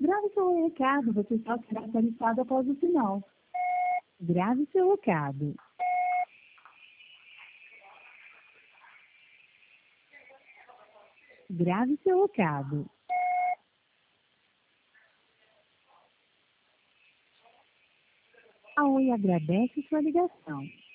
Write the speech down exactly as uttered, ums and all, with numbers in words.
Grave seu recado, você só será atualizado após o sinal. Grave seu recado. Grave seu recado. A Oi agradece sua ligação.